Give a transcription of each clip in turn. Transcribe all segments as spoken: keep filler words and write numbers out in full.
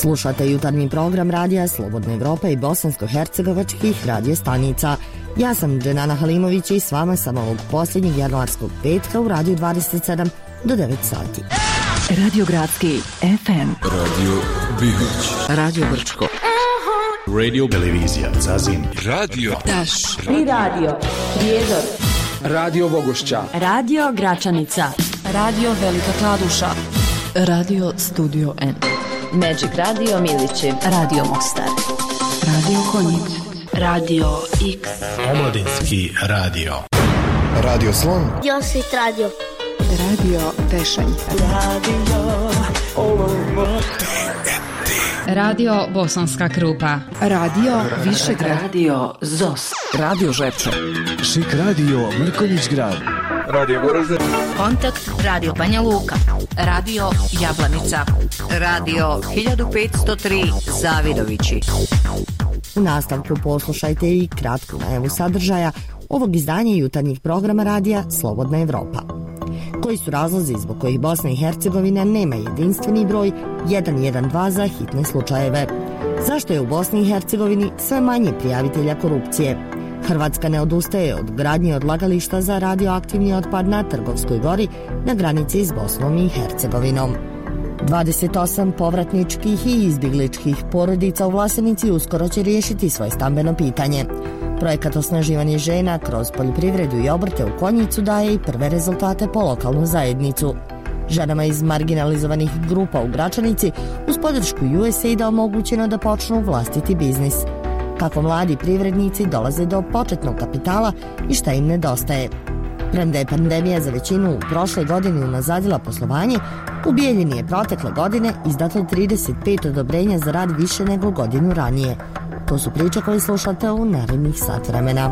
Slušate jutarnji program radija Slobodna Evropa i bosansko-hercegovačkih radio stanica. Ja sam Dženana Halimović i s vama sam ovog posljednjeg januarskog petka u radiju dvadeset sedam do devet sati. Radio Gradski F M, Radio Bihoć, Radio Brčko, Radio Televizija Zazin, Radio Taš i Radio Prijedor, Radio Vogošća, Radio Gračanica, Radio Velika Kladuša, Radio Studio N, Magic Radio Milići, Radio Mostar, Radio Konjic, Radio X, Omladinski radio, Radio Slon, Josit Radio, Radio Tešanj, Radio Olomouc, Radio Bosanska Krupa, Radio Višegrad, Radio Zos, Radio Žepče, Šik radio Mrkonjić Grad, Radio Goražde, Kontakt Radio Banja Luka, Radio Jablanica, Radio hiljadu petsto tri Zavidovići. U nastavku poslušajte i kratku najavu sadržaja ovog izdanja jutarnjih programa radija Slobodna Evropa. Koji su razlozi zbog kojih Bosna i Hercegovina nema jedinstveni broj jedan jedan dva za hitne slučajeve? Zašto je u Bosni i Hercegovini sve manje prijavitelja korupcije? Hrvatska ne odustaje od gradnje odlagališta za radioaktivni otpad na Trgovskoj gori na granici s Bosnom i Hercegovinom. dvadeset osam povratničkih i izbjegličkih porodica u Vlasenici uskoro će riješiti svoje stambeno pitanje. Projekat osnaživanje žena kroz poljoprivredu i obrte u Konjicu daje i prve rezultate po lokalnu zajednicu. Ženama iz marginalizovanih grupa u Gračanici uz podršku U S A I D-a omogućeno da počnu vlastiti biznis. Kako mladi privrednici dolaze do početnog kapitala i šta im nedostaje. Premda je pandemija za većinu u prošloj godini unazadila poslovanje, u Bijeljini je protekle godine izdato trideset pet odobrenja za rad više nego godinu ranije. To su priče koje slušate u narednih sat vremena.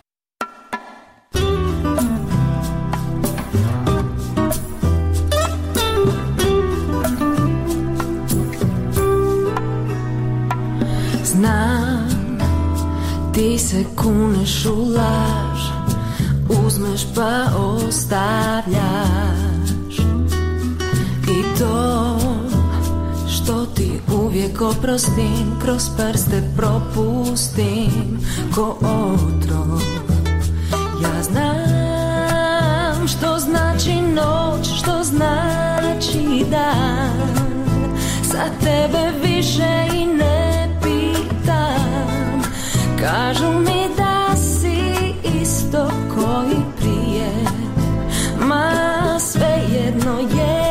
Znam, ti se kuneš u laž, uzmeš pa ostavljaš. I to što ti uvijek oprostim, kroz prste propustim ko otrov. Ja znam što znači noć, što znači dan. Za tebe više i ne pitam. Kažu mi da si isto koji prije, ma svejedno je.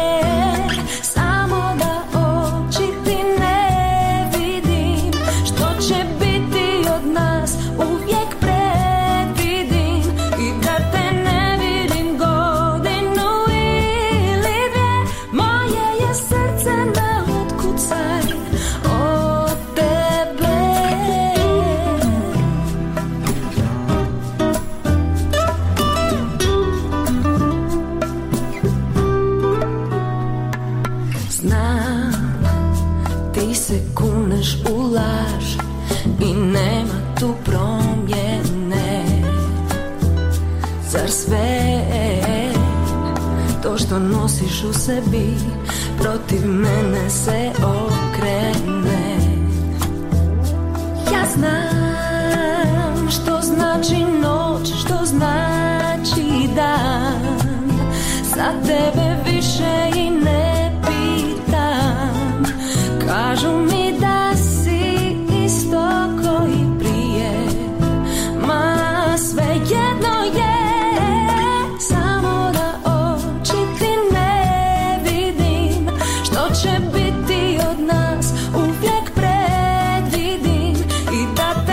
I nema tu promjene. Zar sve to što nosiš u sebi protiv mene se okrene? Ja znam što znači noć, što znači dan. Za tebe više i ne pitam. Kažu mi da isto koji prije, ma svejedno je. Samo da oči ti ne vidim, što će biti od nas uvijek predvidim. I da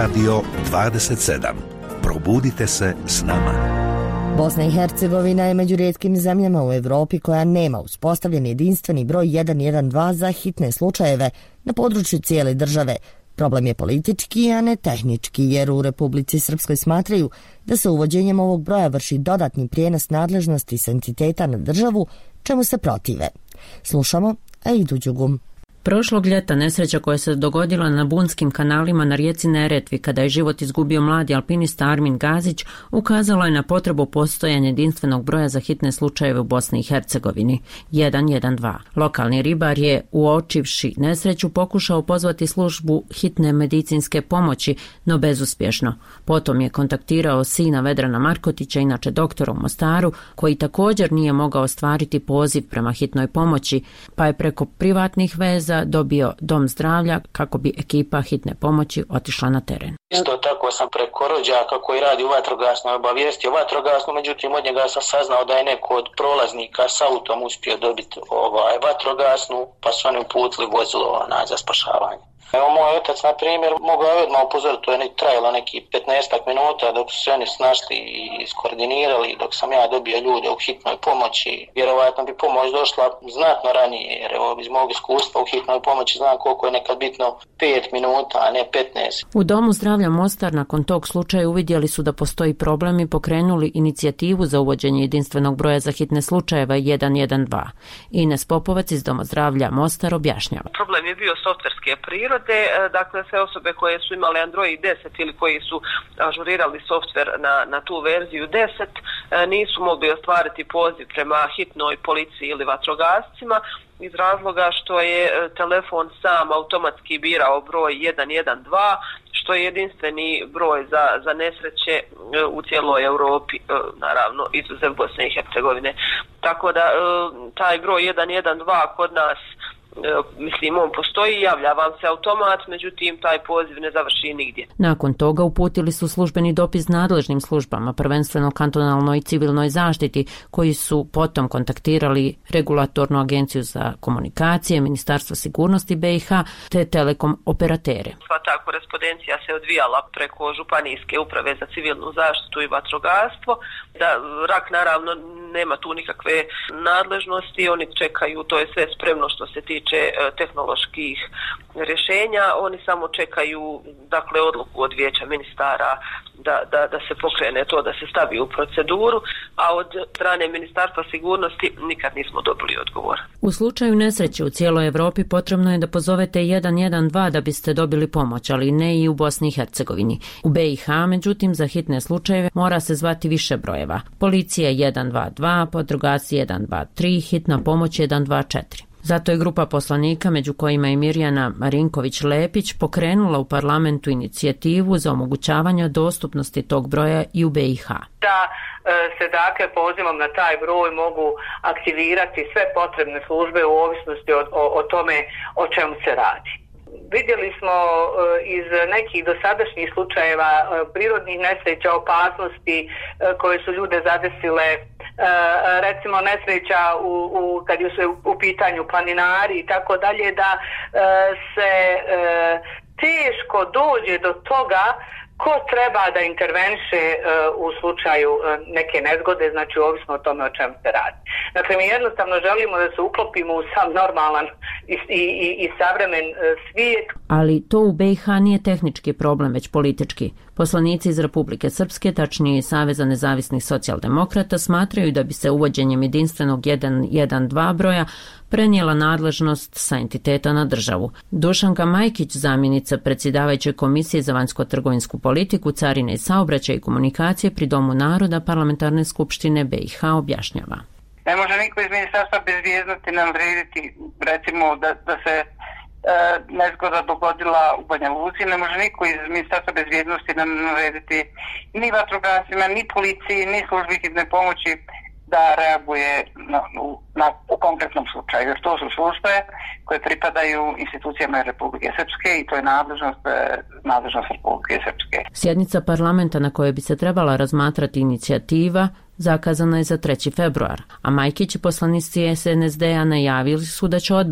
Radio dvadeset sedam. Probudite se s nama. Bosna i Hercegovina je među rijetkim zemljama u Europi koja nema uspostavljen jedinstveni broj jedan jedan dva za hitne slučajeve na području cijele države. Problem je politički, a ne tehnički, jer u Republici Srpskoj smatraju da se uvođenjem ovog broja vrši dodatni prijenos nadležnosti s entiteta na državu, čemu se protive. Slušamo Aidu Đugum. Prošlog ljeta nesreća koja se dogodila na bunskim kanalima na rijeci Neretvi kada je život izgubio mladi alpinista Armin Gazić ukazalo je na potrebu postojanja jedinstvenog broja za hitne slučajeve u Bosni i Hercegovini jedan jedan dva. Lokalni ribar je, uočivši nesreću, pokušao pozvati službu hitne medicinske pomoći, no bezuspješno. Potom je kontaktirao sina Vedrana Markotića, inače doktora u Mostaru, koji također nije mogao ostvariti poziv prema hitnoj pomoći, pa je preko privatnih veza dobio dom zdravlja kako bi ekipa hitne pomoći otišla na teren. Isto tako sam preko rođaka koji radi u vatrogasnoj obavijestio vatrogasnu, međutim od njega sam saznao da je neko od prolaznika s autom uspio dobiti ovaj vatrogasnu, pa su oni uputili vozilo onaj za spašavanje. Evo moj otac, na primjer, mogao je odmah upozoriti, to je trajalo neki petnaestak minuta dok su se oni snašli i iskoordinirali, dok sam ja dobio ljude u hitnoj pomoći. Vjerovatno bi pomoć došla znatno ranije, jer evo iz mog iskustva u hitnoj pomoći znam koliko je nekad bitno pet minuta, a ne petnaest. U Domu zdravlja Mostar nakon tog slučaja uvidjeli su da postoji problem i pokrenuli inicijativu za uvođenje jedinstvenog broja za hitne slučajeva jedan jedan dva. Ines Popovac iz Doma zdravlja Mostar objašnjava. Problem je bio softverske prirode. Dakle, sve osobe koje su imali Android deset ili koji su ažurirali softver na, na tu verziju deset nisu mogli ostvariti poziv prema hitnoj policiji ili vatrogascima iz razloga što je telefon sam automatski birao broj jedan jedan dva, što je jedinstveni broj za, za nesreće u cijeloj Europi, naravno izuzev Bosne i Hercegovine. Tako da taj broj jedan jedan dva kod nas, mislim, on postoji, javlja vam se automat, međutim taj poziv ne završi nigdje. Nakon toga uputili su službeni dopis nadležnim službama, prvenstveno kantonalnoj i civilnoj zaštiti, koji su potom kontaktirali Regulatornu agenciju za komunikacije, Ministarstvo sigurnosti B i H te telekom operatere. Sva ta korespondencija se odvijala preko Županijske uprave za civilnu zaštitu i vatrogastvo. Da, R A K naravno nema tu nikakve nadležnosti, oni čekaju, to je sve spremno što se tiče tehnoloških rješenja, oni samo čekaju, dakle, odluku od vijeća ministara da, da, da se pokrene to, da se stavi u proceduru, a od strane Ministarstva sigurnosti nikad nismo dobili odgovor. U slučaju nesreće u cijeloj Europi potrebno je da pozovete jedan jedan dva da biste dobili pomoć, ali ne i u Bosni i Hercegovini. U B i H, međutim, za hitne slučajeve mora se zvati više brojeva. Policija jedan dva dva, vatrogasci jedan dva tri, hitna pomoć jedan dva četiri. Zato je grupa poslanika, među kojima je Mirjana Marinković-Lepić, pokrenula u parlamentu inicijativu za omogućavanje dostupnosti tog broja i u B i H. Da se dakle pozivom na taj broj mogu aktivirati sve potrebne službe u ovisnosti o, o, o tome o čemu se radi. Vidjeli smo iz nekih dosadašnjih slučajeva prirodnih nesreća, opasnosti koje su ljude zadesile, recimo nesreća u, u, kad su u pitanju planinari i tako dalje, da se teško dođe do toga ko treba da intervenše uh, u slučaju uh, neke nezgode, znači ovisno o tome o čemu se radi. Dakle, mi jednostavno želimo da se uklopimo u sam normalan i, i, i savremen uh, svijet. Ali to u B i H nije tehnički problem, već politički. Poslanici iz Republike Srpske, tačnije Saveza nezavisnih socijaldemokrata, smatraju da bi se uvođenjem jedinstvenog jedan jedan dva broja prenijela nadležnost sa entiteta na državu. Dušanka Majkić, zamjenica predsjedavajuće komisije za vanjsko-trgovinsku politiku, carine i saobraćaj i komunikacije pri Domu naroda Parlamentarne skupštine B i H objašnjava. Ne može niko iz Ministarstva bezvijednosti nam odrediti, recimo, da, da se e, nezgoda dogodila u Banja Luci, ne može niko iz Ministarstva bezvijednosti nam odrediti ni vatrogascima, ni policiji, ni službi hitne pomoći da reaguje na, na, u konkretnom slučaju, jer to su službe koje pripadaju institucijama Republike Srpske i to je nadležnost, nadležnost Republike Srpske. Sjednica parlamenta na kojoj bi se trebala razmatrati inicijativa zakazana je za treći februar, a Majkić i poslanici S N S D-a najavili su da će odbiti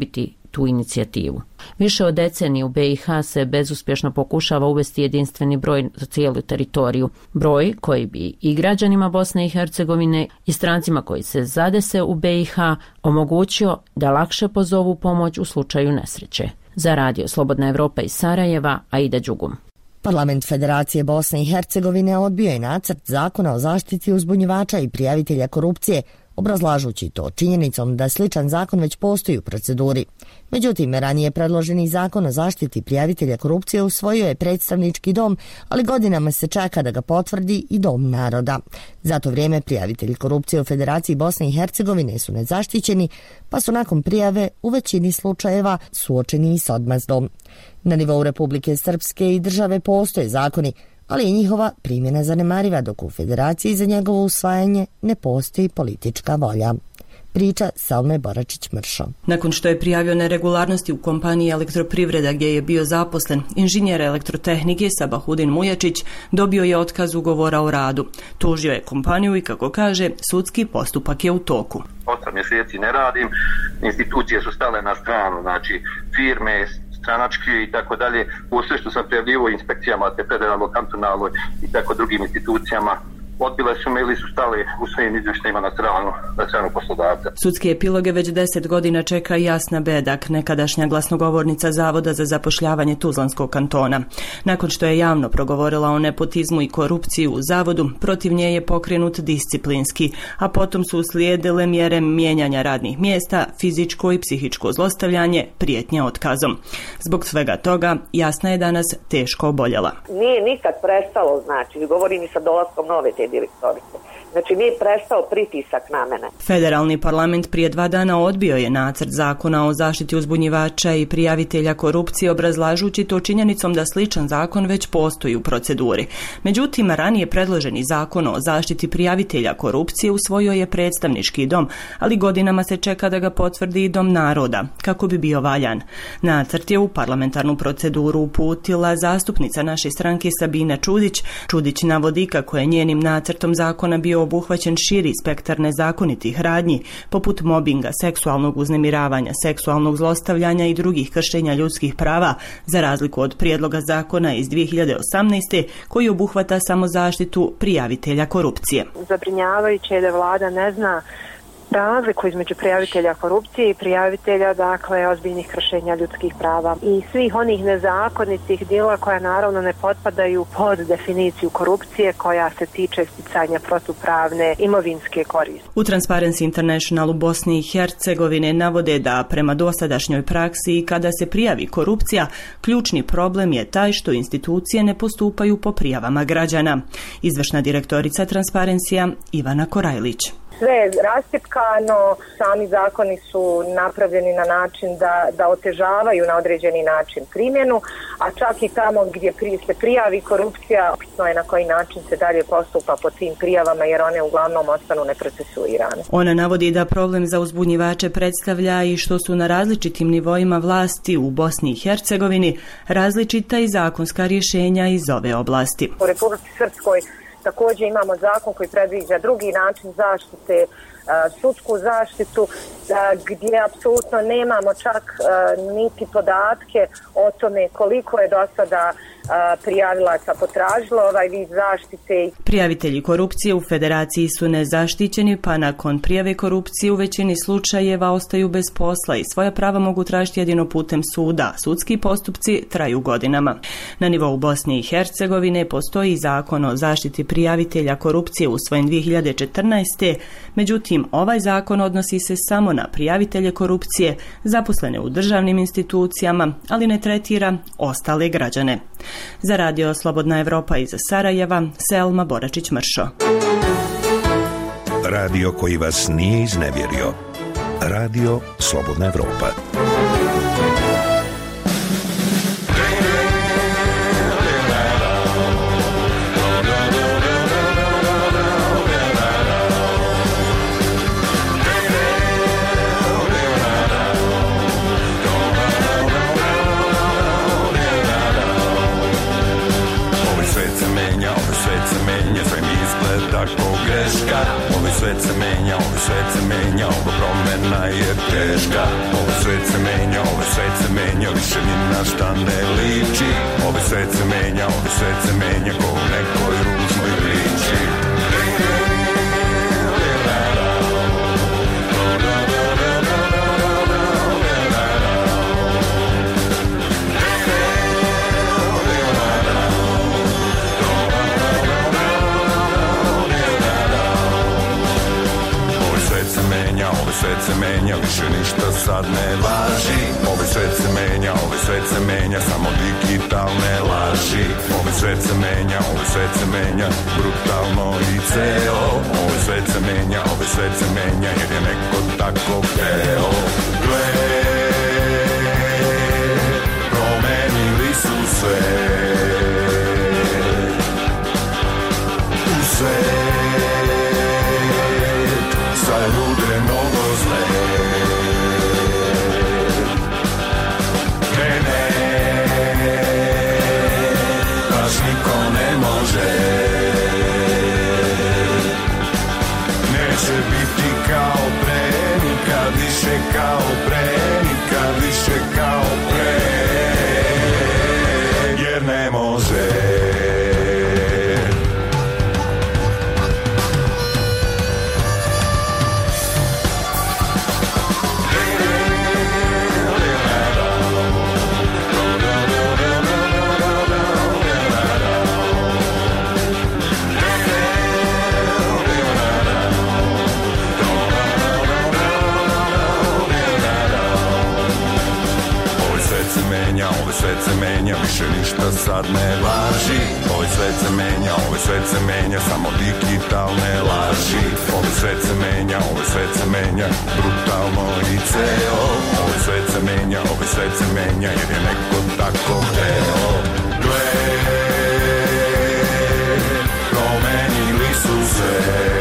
tu inicijativu. Više od decenije u B i H se bezuspješno pokušava uvesti jedinstveni broj za cijelu teritoriju. Broj koji bi i građanima Bosne i Hercegovine i strancima koji se zadese u B i H omogućio da lakše pozovu pomoć u slučaju nesreće. Za Radio Slobodna Evropa iz Sarajeva, Aida Đugum. Parlament Federacije Bosne i Hercegovine odbio je nacrt zakona o zaštiti uzbunjivača i prijavitelja korupcije, obrazlažući to činjenicom da sličan zakon već postoji u proceduri. Međutim, ranije predloženi zakon o zaštiti prijavitelja korupcije usvojio je predstavnički dom, ali godinama se čeka da ga potvrdi i Dom naroda. Za to vrijeme prijavitelji korupcije u Federaciji Bosne i Hercegovine su nezaštićeni, pa su nakon prijave u većini slučajeva suočeni s odmazdom. Na nivou Republike Srpske i države postoje zakoni, ali je njihova primjena zanemariva, dok u Federaciji za njegovo usvajanje ne postoji politička volja. Priča Salme Boračić-Mršo. Nakon što je prijavio neregularnosti u kompaniji Elektroprivreda gdje je bio zaposlen, inženjer elektrotehnike Sabahudin Mujačić dobio je otkaz ugovora o radu. Tužio je kompaniju i, kako kaže, sudski postupak je u toku. Osam mjeseci ne radim, institucije su stale na stranu, znači firme, stranački i tako dalje, u sve što sam prijavljivo inspekcijama, te federalno, kantonalno i tako drugim institucijama, odbile su me ili su stali u svojim izvještajima na stranu, na stranu poslodavca. Sudske epiloge već deset godina čeka Jasna Bedak, nekadašnja glasnogovornica Zavoda za zapošljavanje Tuzlanskog kantona. Nakon što je javno progovorila o nepotizmu i korupciji u Zavodu, protiv nje je pokrenut disciplinski, a potom su uslijedile mjere mijenjanja radnih mjesta, fizičko i psihičko zlostavljanje, prijetnje otkazom. Zbog svega toga, Jasna je danas teško oboljela. Nije nikad prestalo, znači, govorim i sa dolaskom nove te direktorice. Znači, nije prestao pritisak na mene. Federalni parlament prije dva dana odbio je nacrt zakona o zaštiti uzbunjivača i prijavitelja korupcije, obrazlažući to činjenicom da sličan zakon već postoji u proceduri. Međutim, ranije predloženi zakon o zaštiti prijavitelja korupcije usvojio je predstavnički dom, ali godinama se čeka da ga potvrdi i Dom naroda, kako bi bio valjan. Nacrt je u parlamentarnu proceduru uputila zastupnica naše stranke Sabina Čudić. Čudić navodi kako je njenim nacrtom zakona bio obuhvaćen širi spektar nezakonitih radnji, poput mobinga, seksualnog uznemiravanja, seksualnog zlostavljanja i drugih kršenja ljudskih prava, za razliku od prijedloga zakona iz dvije hiljade osamnaeste koji obuhvata samo zaštitu prijavitelja korupcije. Zabrinjavajuće je da vlada ne zna razliku između prijavitelja korupcije i prijavitelja, dakle, ozbiljnih kršenja ljudskih prava i svih onih nezakonitih djela koja naravno ne potpadaju pod definiciju korupcije koja se tiče sticanja protupravne imovinske koristi. U Transparency International u Bosni i Hercegovine navode da prema dosadašnjoj praksi kada se prijavi korupcija, ključni problem je taj što institucije ne postupaju po prijavama građana. Izvršna direktorica Transparencija Ivana Korajlić. Sve je rastipkano, sami zakoni su napravljeni na način da, da otežavaju na određeni način primjenu, a čak i tamo gdje se prijavi korupcija, bitno je na koji način se dalje postupa po tim prijavama, jer one uglavnom ostanu neprocesuirane. Ona navodi da problem za uzbunjivače predstavlja i što su na različitim nivoima vlasti u Bosni i Hercegovini različita i zakonska rješenja iz ove oblasti. U Republici Srpskoj također imamo zakon koji predviđa drugi način zaštite, sudsku zaštitu, gdje apsolutno nemamo čak niti podatke o tome koliko je do sada prijavilaca potražilo ovaj vid zaštite. Prijavitelji korupcije u Federaciji su nezaštićeni, pa nakon prijave korupcije u većini slučajeva ostaju bez posla i svoja prava mogu tražiti jedino putem suda. Sudski postupci traju godinama. Na nivou Bosne i Hercegovine postoji zakon o zaštiti prijavitelja korupcije usvojen dvije hiljade četrnaeste. Međutim, ovaj zakon odnosi se samo na prijavitelje korupcije zaposlene u državnim institucijama, ali ne tretira ostale građane. Za Radio Slobodna Evropa iz Sarajeva, Selma Boračić-Mršo. Radio koji vas nije iznevjerio. Radio Slobodna Evropa. Ovaj svet se menja, ovaj svet se menja, ova promjena je teška. Ovaj svet se menja, ovaj više ni na šta ne liči. Ovaj svet se menja, ovaj svet se menja ko u nekoj ružnoj priči. Ovaj svet se menja, više ništa sad ne važi. Ovaj svet se menja, ovaj svet se menja, samo digitalne laži. Ovaj svet se menja, ovaj svet se menja, brutalno i ceo. Ovaj svet se menja, ovaj svet se menja, jer je neko tako hteo. Gle, promenili su sve. U svet sad bude mnogo zle. Mene baš niko ne može. Neće biti kao pre, nikad više kao pre, nikad više kao pre, jer ne može. Ovaj svet se menja, više ništa sad ne važi. Ovaj svet se menja, ovaj svet se menja, samo digitalne laži. Ovaj svet se menja, ovaj svet se menja, brutalno i ceo. Ovaj svet se menja, ovaj svet se menja, jer je neko tako hteo. Gle, promenili su se.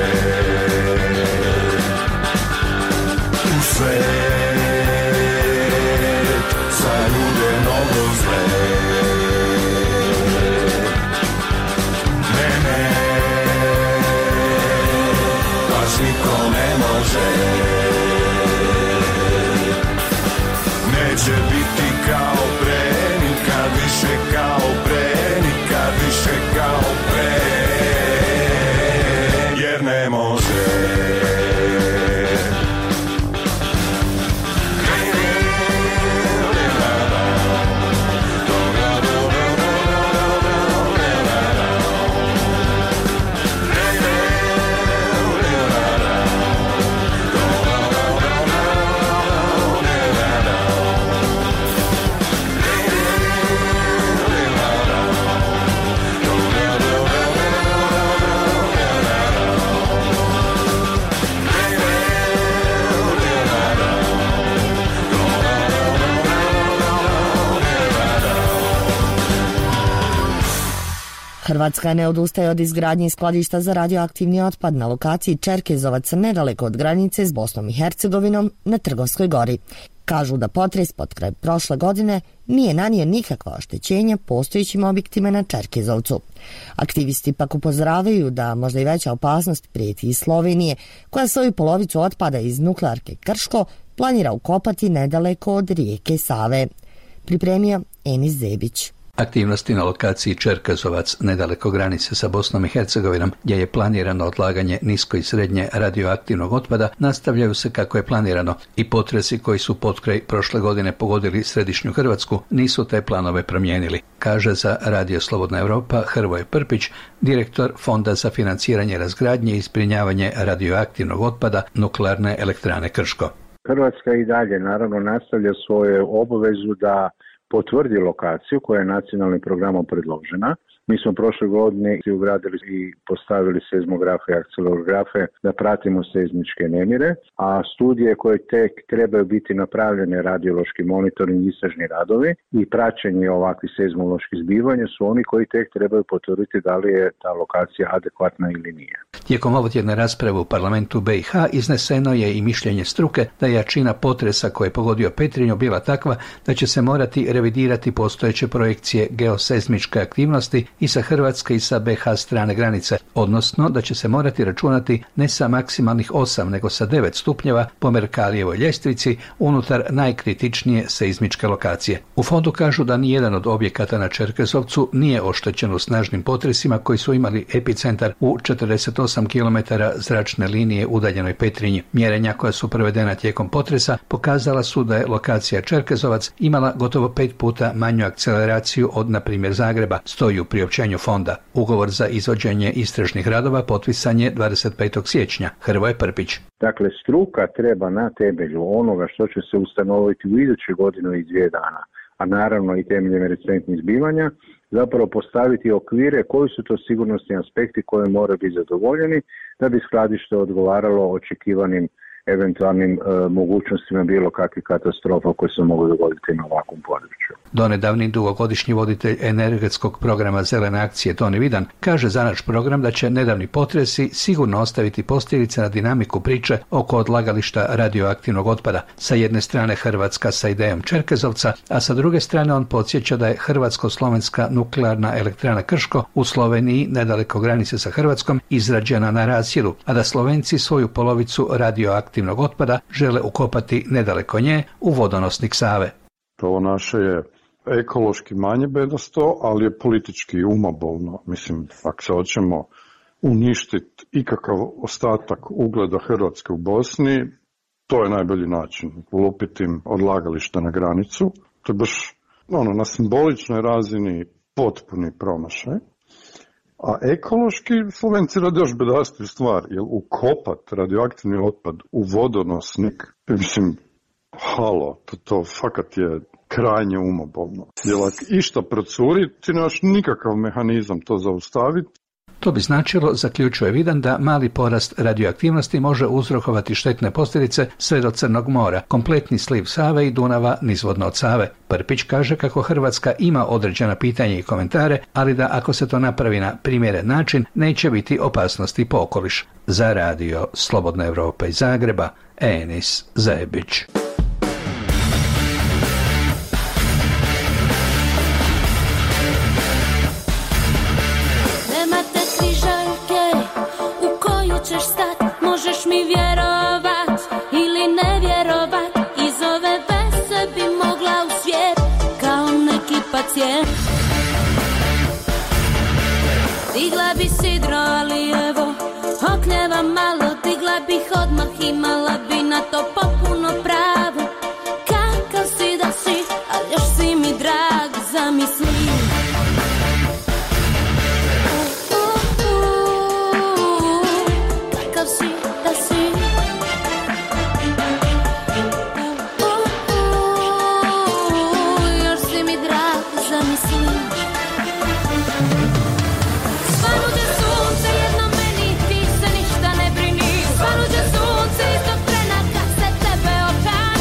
U svet sa ljude mnogo zle. Mene baš niko ne može. Neće biti kao pre, nikad više kao pre, nikad više kao pre, jer ne može. Hrvatska ne odustaje od izgradnje skladišta za radioaktivni otpad na lokaciji Čerkezovac nedaleko od granice s Bosnom i Hercegovinom na Trgovskoj gori. Kažu da potres pod kraj prošle godine nije nanio nikakva oštećenja postojećim objektima na Čerkezovcu. Aktivisti pak upozoravaju da možda i veća opasnost prijeti iz Slovenije, koja svoju polovicu otpada iz nuklearke Krško planira ukopati nedaleko od rijeke Save. Pripremio Enis Zebić. Aktivnosti na lokaciji Čerkezovac, nedaleko granice sa Bosnom i Hercegovinom, gdje je planirano odlaganje nisko i srednje radioaktivnog otpada, nastavljaju se kako je planirano i potresi koji su potkraj prošle godine pogodili središnju Hrvatsku nisu te planove promijenili, kaže za Radio Slobodna Europa Hrvoje Prpić, direktor Fonda za financiranje razgradnje i zbrinjavanje radioaktivnog otpada Nuklearne elektrane Krško. Hrvatska i dalje naravno nastavlja svoju obavezu da potvrdi lokaciju koja je nacionalnim programom predložena. Mi smo prošle godine ugradili i postavili seizmografe i akcelerografe da pratimo seizmičke nemire, a studije koje tek trebaju biti napravljene, radiološki monitoring, istražni radovi i praćenje ovakvih seizmoloških zbivanja su oni koji tek trebaju potvrditi da li je ta lokacija adekvatna ili nije. Tijekom ovotjedne rasprave u parlamentu B i H izneseno je i mišljenje struke da je jačina potresa koje je pogodio Petrinju bila takva da će se morati revidirati postojeće projekcije geoseizmičke aktivnosti i sa Hrvatske i sa B H strane granice, odnosno da će se morati računati ne sa maksimalnih osam, nego sa devet stupnjeva po Merkalijevoj ljestvici unutar najkritičnije seizmičke lokacije. U fondu kažu da nijedan od objekata na Čerkezovcu nije oštećen u snažnim potresima koji su imali epicentar u četrdeset osam kilometara zračne linije udaljenoj Petrinji. Mjerenja koja su provedena tijekom potresa pokazala su da je lokacija Čerkezovac imala gotovo pet puta manju akceleraciju od, na primjer, Zagreba, stoji u priopćenju fonda. Ugovor za izvođenje istražnih radova potpisan je dvadeset petog siječnja. Hrvoje Prpić. Dakle, struka treba na temelju onoga što će se ustanoviti u idućoj godinu i dvije dana, a naravno i temeljem recentnih zbivanja, zapravo postaviti okvire koji su to sigurnosni aspekti koji moraju biti zadovoljeni da bi skladište odgovaralo očekivanim eventualnim e, mogućnostima bilo kakvih katastrofa koje se mogu dogoditi na ovakvom području. Donedavni dugogodišnji voditelj energetskog programa Zelene akcije Toni Vidan kaže za naš program da će nedavni potresi sigurno ostaviti posljedice na dinamiku priče oko odlagališta radioaktivnog otpada. Sa jedne strane Hrvatska sa idejom Čerkezovca, a sa druge strane on podsjeća da je hrvatsko-slovenska nuklearna elektrana Krško u Sloveniji, nedaleko granice sa Hrvatskom, izrađena na Rasjeru, a da Slovenci svoju polovicu radioaktivnog otpada žele ukopati nedaleko nje u vodonosnik Save. Ovo naše je ekološki manje bedasto, ali je politički umobolno. Mislim, ako se hoćemo uništiti ikakav ostatak ugleda Hrvatske u Bosni, to je najbolji način. Ulupiti im odlagalište na granicu. To je baš ono, na simboličnoj razini potpuni promašaj. A ekološki Slovenci rade još bedastiju stvar, jer ukopat radioaktivni otpad u vodonosnik, mislim, halo, to, to fakat je krajnje umobolno. Jer ako išta procuri, ti nemaš nikakav mehanizam to zaustaviti. To bi značilo, zaključuje Vidan, da mali porast radioaktivnosti može uzrokovati štetne posljedice sve do Crnog mora, kompletni sliv Save i Dunava nizvodno od Save. Prpić kaže kako Hrvatska ima određena pitanja i komentare, ali da ako se to napravi na primjeren način, neće biti opasnosti po okoliš. Za radio Slobodna Evropa iz Zagreba, Enis Zebić. Ćeš stat, možeš mi vjerovat ili ne vjerovat, iz ove vese bi mogla u svijet kao neki pacijent. Digla bi sidro, ali evo, okljeva malo, digla bih odmah, imala bi na to popuno pravo. Kakav si da si, ali još si mi drag, zamisli. Svanuđe sunce, istog trena kad se tebe okani.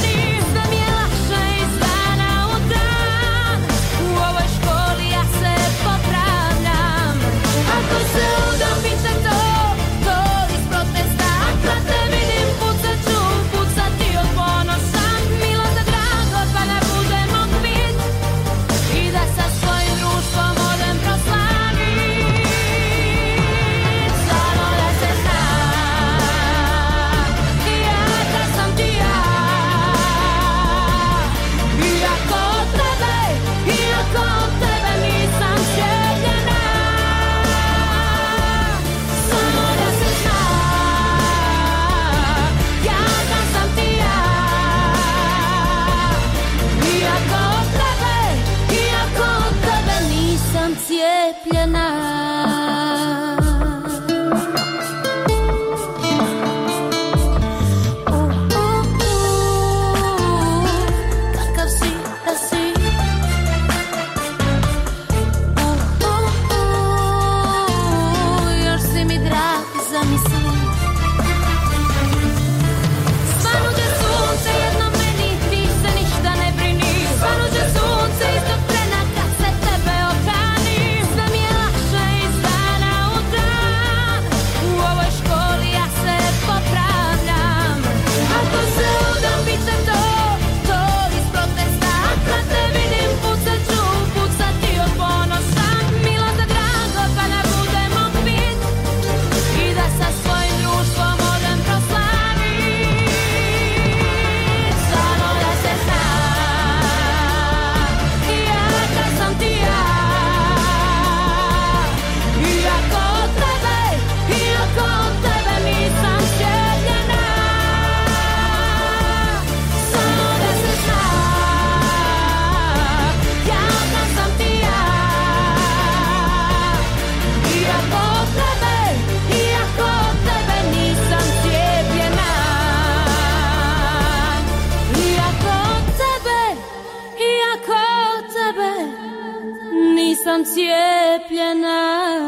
sam cijepljena.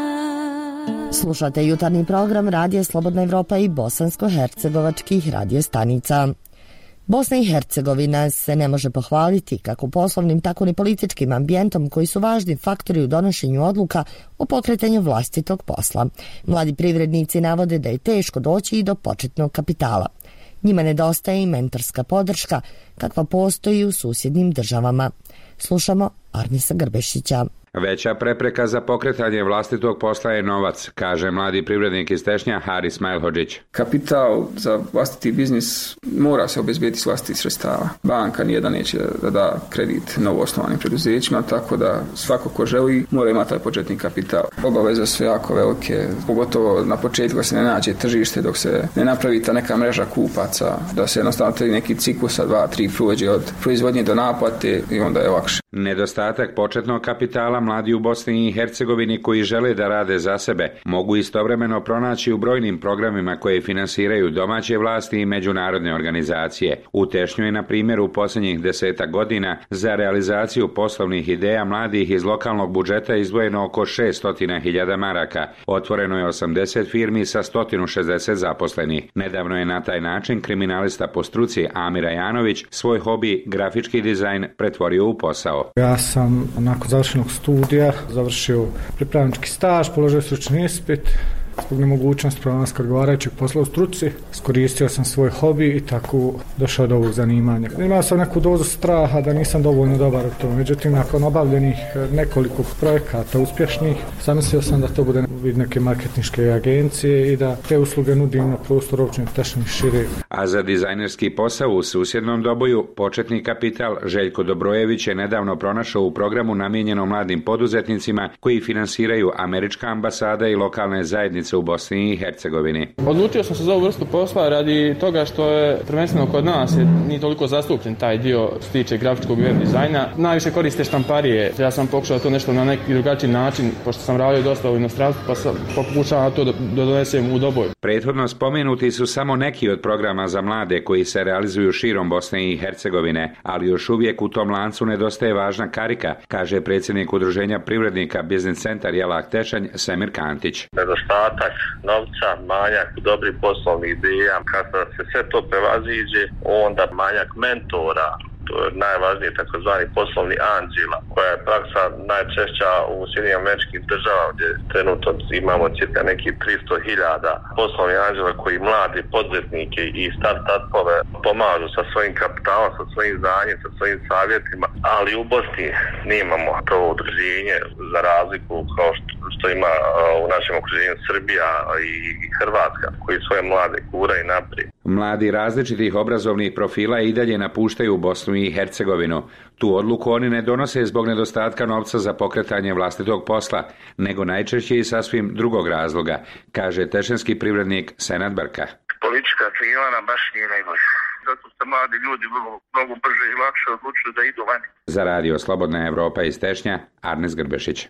Slušate jutarnji program Radija Slobodna Evropa i bosansko-hercegovačkih radiostanica. Bosna i Hercegovina se ne može pohvaliti kako poslovnim, tako ni političkim ambijentom koji su važni faktori u donošenju odluka o pokretanju vlastitog posla. Mladi privrednici navode da je teško doći i do početnog kapitala. Njima nedostaje i mentorska podrška kakva postoji u susjednim državama. Slušamo Arnisa Grbešića. Veća prepreka za pokretanje vlastitog posla je novac, kaže mladi privrednik iz Tešnja Haris Majlhodžić. Kapital za vlastiti biznis mora se obezbijeti s vlastitih sredstava. Banka nijedan neće da da kredit novoosnovanim preduzećima, tako da svako ko želi mora imati taj početni kapital. Obaveze su jako velike, pogotovo na početku da se ne nađe tržište, dok se ne napravi ta neka mreža kupaca, da se jednostavno neki ciklus sa dva, tri prođe od proizvodnje do naplate i onda je lakše. Nedostatak početnog kapitala mladi u Bosni i Hercegovini koji žele da rade za sebe mogu istovremeno pronaći u brojnim programima koje finansiraju domaće vlasti i međunarodne organizacije. U Tešnju je, na primjer, u posljednjih desetak godina za realizaciju poslovnih ideja mladih iz lokalnog budžeta izdvojeno oko šest hiljada maraka. Otvoreno je osamdeset firmi sa sto šezdeset zaposlenih. Nedavno je na taj način kriminalista po struci Amir Ajanović svoj hobi grafički dizajn pretvorio u posao. Ja sam nakon završenog studija završio pripravnički staž, položio stručni ispit. Zbog nemogućnosti pronalaska odgovarajućeg posla u struci, iskoristio sam svoj hobi i tako došao do ovog zanimanja. Imao sam neku dozu straha da nisam dovoljno dobar u tome, međutim nakon obavljenih nekoliko projekata uspješnih, zamislio sam da to bude vid neke marketinške agencije i da te usluge nudim na prostoru općine Tešnje šire. A za dizajnerski posao u susjednom Doboju početni kapital Željko Dobrojević je nedavno pronašao u programu namijenjenom mladim poduzetnicima koji finansiraju američka ambasada i lokalne zajednice u Bosni i Hercegovini. Odlučio sam se za ovu vrstu posla radi toga što je prvenstveno kod nas je nije toliko zastupljen taj dio što se tiče grafičkog web dizajna. Najviše koriste štamparije. Ja sam pokušao to nešto na neki drugačiji način, pošto sam radio dosta u inostranstvu, pa sam pokušao to da donesem u Doboj. Prethodno spomenuti su samo neki od programa za mlade koji se realizuju širom Bosne i Hercegovine, ali još uvijek u tom lancu nedostaje važna karika, kaže predsjednik udruženja privrednika Biznis centar Jelak Tešanj Semir Kantić. Nedostatak novca, manjak dobrih poslovnih ideja, kada se sve to prevaziđe, onda manjak mentora, to je najvažnije takozvani poslovni anđela, koja je praksa najčešća u Sjedinjenim Američkim Državama, gdje trenutno imamo cirka nekih tristo hiljada poslovnih anđela koji mladi poduzetnike i start-upove pomažu sa svojim kapitalom, sa svojim znanjem, sa svojim savjetima, ali u Bosni nemamo to udruženje za razliku kao što, što ima u našem okruženju Srbija i Hrvatska, koji svoje mlade guraju naprijed. Mladi različitih obrazovnih profila i dalje napuštaju Bosnu i Hercegovinu. Tu odluku oni ne donose zbog nedostatka novca za pokretanje vlastitog posla, nego najčešće i sasvim drugog razloga, kaže tešanski privrednik Senad Brka. Politička klima nam baš nije najbolja. Zato se mladi ljudi mnogo, mnogo brže i lakše odlučuju da idu vani. Za Radio Slobodna Evropa iz Tešnja, Arnes Grbešić.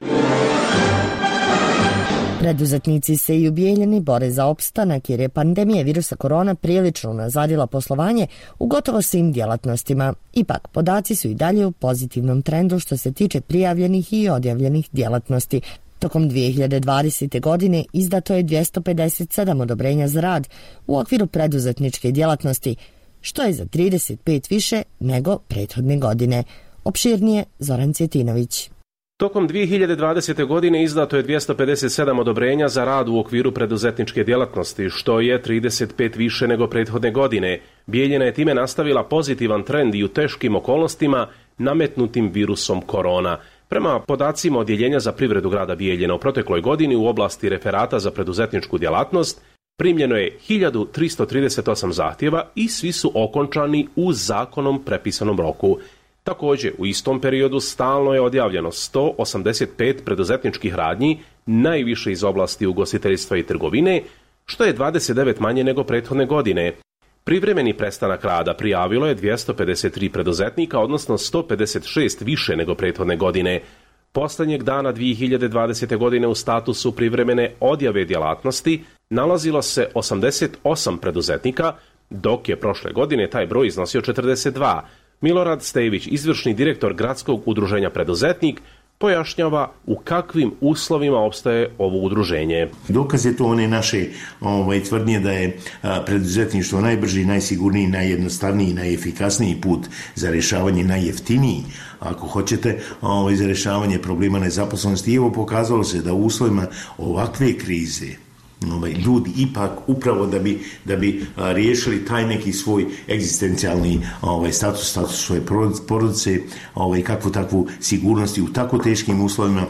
Preduzetnici se i u Bijeljini bore za opstanak jer je pandemija virusa korona prilično unazadila poslovanje u gotovo svim djelatnostima. Ipak, podaci su i dalje u pozitivnom trendu što se tiče prijavljenih i odjavljenih djelatnosti. Tokom dvije hiljade dvadesete. godine izdato je dvjesto pedeset sedam odobrenja za rad u okviru preduzetničke djelatnosti, što je za trideset pet više nego prethodne godine. Opširnije Zoran Cjetinović. Tokom dvije hiljade dvadesete. godine izdato je dvjesto pedeset sedam odobrenja za rad u okviru preduzetničke djelatnosti, što je trideset pet više nego prethodne godine. Bijeljina je time nastavila pozitivan trend i u teškim okolnostima nametnutim virusom korona. Prema podacima Odjeljenja za privredu grada Bijeljina u protekloj godini u oblasti referata za preduzetničku djelatnost primljeno je hiljadu tristo trideset osam zahtjeva i svi su okončani u zakonom prepisanom roku. Također, u istom periodu stalno je odjavljeno sto osamdeset pet preduzetničkih radnji, najviše iz oblasti ugostiteljstva i trgovine, što je dvadeset devet manje nego prethodne godine. Privremeni prestanak rada prijavilo je dvjesto pedeset tri preduzetnika, odnosno sto pedeset šest više nego prethodne godine. Posljednjeg dana dvije hiljade dvadesete. godine u statusu privremene odjave djelatnosti nalazilo se osamdeset osam preduzetnika, dok je prošle godine taj broj iznosio četrdeset dva. Milorad Stević, izvršni direktor Gradskog udruženja Preduzetnik, pojašnjava u kakvim uslovima opstaje ovo udruženje. Dokaz je to one naše ovaj, tvrdnje da je a, preduzetništvo najbrži, najsigurniji, najjednostavniji, najefikasniji put za rješavanje, najjeftiniji, ako hoćete, ovaj, za rješavanje problema nezaposlenosti. I evo pokazalo se da u uslovima ovakve krize ovaj, ljudi ipak upravo da bi, da bi a, riješili taj neki svoj egzistencijalni ovaj, status, status svoje porodice, ovaj, kakvu takvu sigurnost i u tako teškim uslovima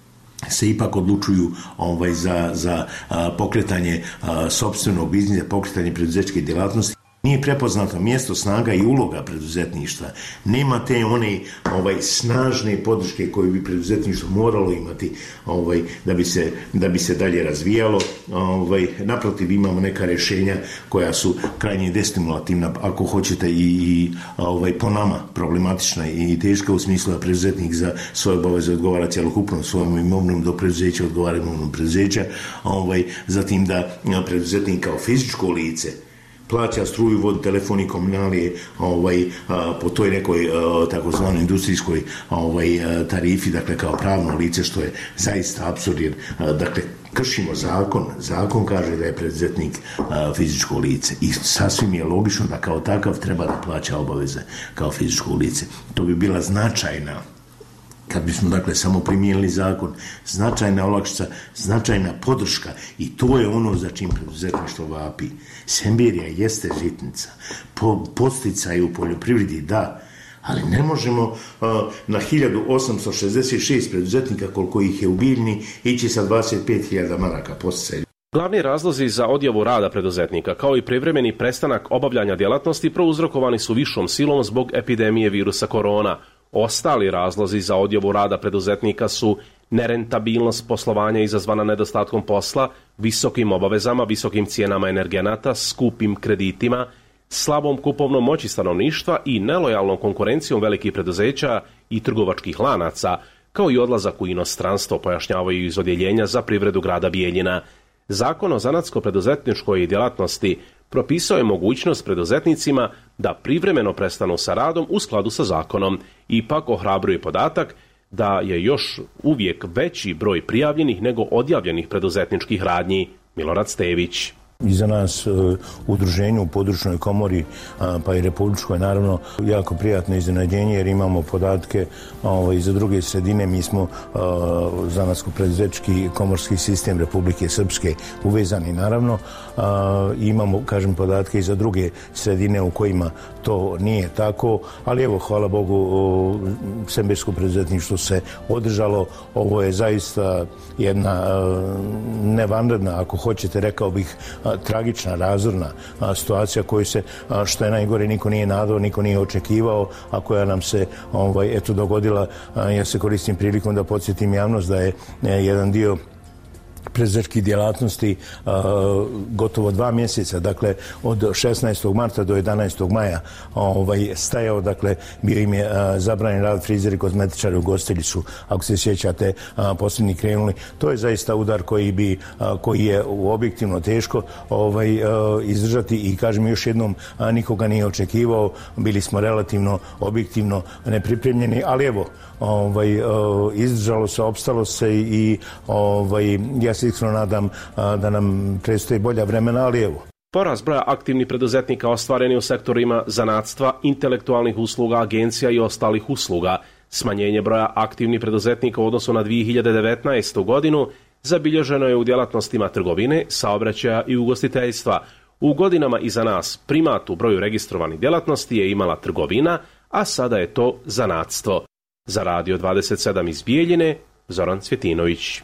se ipak odlučuju ovaj, za, za a, pokretanje a, sopstvenog biznisa, pokretanje preduzetničke djelatnosti. Nije prepoznato mjesto, snaga i uloga preduzetništva. Nema te one ovaj, snažne podrške koje bi preduzetništvo moralo imati ovaj, da, bi se, da bi se dalje razvijalo. Ovaj, naprotiv, imamo neka rješenja koja su krajnje destimulativna, ako hoćete, i, i ovaj, po nama problematična i teška u smislu da preduzetnik za svoje obaveze odgovara cjelokupnom svojom imovnom, do preduzeća odgovara imovnom preduzeća. Ovaj, zatim da preduzetnik kao fizičko lice plaća struju, vodu, telefon i komunalije ovaj, a, po toj nekoj a, takozvanoj industrijskoj ovaj, a, tarifi, dakle kao pravno lice, što je zaista apsurd, jer dakle kršimo zakon. Zakon kaže da je preduzetnik a, fizičko lice i sasvim je logično da kao takav treba da plaća obaveze kao fizičko lice. To bi bila značajna, kad bismo dakle samo primijenili zakon, značajna olakšica, značajna podrška, i to je ono za čim preduzetništvo vapi. Semberija jeste žitnica, po, posticaj u poljoprivredi da, ali ne možemo uh, na hiljadu osamsto šezdeset šest preduzetnika koliko ih je u Biljni ići sa dvadeset pet hiljada maraka posticaj. Glavni razlozi za odjavu rada preduzetnika, kao i privremeni prestanak obavljanja djelatnosti, prouzrokovani su višom silom zbog epidemije virusa korona. Ostali razlozi za odjavu rada preduzetnika su nerentabilnost poslovanja izazvana nedostatkom posla, visokim obavezama, visokim cijenama energenata, skupim kreditima, slabom kupovnom moći stanovništva i nelojalnom konkurencijom velikih preduzeća i trgovačkih lanaca, kao i odlazak u inostranstvo, pojašnjavaju iz odjeljenja za privredu grada Bijeljina. Zakon o zanatsko-preduzetničkoj djelatnosti propisao je mogućnost preduzetnicima da privremeno prestanu sa radom u skladu sa zakonom. Ipak ohrabruje podatak da je još uvijek veći broj prijavljenih nego odjavljenih preduzetničkih radnji. Milorad Stević. I za nas u udruženju, u područnoj komori, pa i republičkoj, naravno, jako prijatno iznenađenje, jer imamo podatke ovaj, za druge sredine. Mi smo zanatsko-preduzetnički komorski sistem Republike Srpske uvezani, naravno. Imamo, kažem, podatke i za druge sredine u kojima to nije tako, ali evo, hvala Bogu, sembersko preduzetništvo se održalo. Ovo je zaista jedna nevanredna, ako hoćete, rekao bih, tragična, razorna situacija koju se, što je najgore, niko nije nadao, niko nije očekivao, a koja nam se ovaj, eto dogodila. Ja se koristim prilikom da podsjetim javnost da je jedan dio preduzetničkih djelatnosti uh, gotovo dva mjeseca, dakle od šesnaestog marta do jedanaestog maja ovaj, stajao, dakle bio im je uh, zabranjen rad, frizeri, kozmetičari, ugostitelji su, ako se sjećate, uh, posljednji krenuli. To je zaista udar koji bi, uh, koji je objektivno teško ovaj, uh, izdržati, i kažem još jednom, uh, nikoga nije očekivao, bili smo relativno objektivno nepripremljeni, ali evo, ovaj, uh, izdržalo se, opstalo se i ovaj, ja se iskreno nadam da nam predstoji bolja vremena, ali evo. Porast broja aktivnih preduzetnika ostvareni u sektorima zanatstva, intelektualnih usluga, agencija i ostalih usluga, smanjenje broja aktivnih preduzetnika u odnosu na dvije hiljade devetnaestu. godinu zabilježeno je u djelatnostima trgovine, saobraćaja i ugostiteljstva. U godinama iza nas primat u broju registrovanih djelatnosti je imala trgovina, a sada je to zanatstvo. Za Radio dvadeset sedam iz Bijeljine, Zoran Cvjetinović.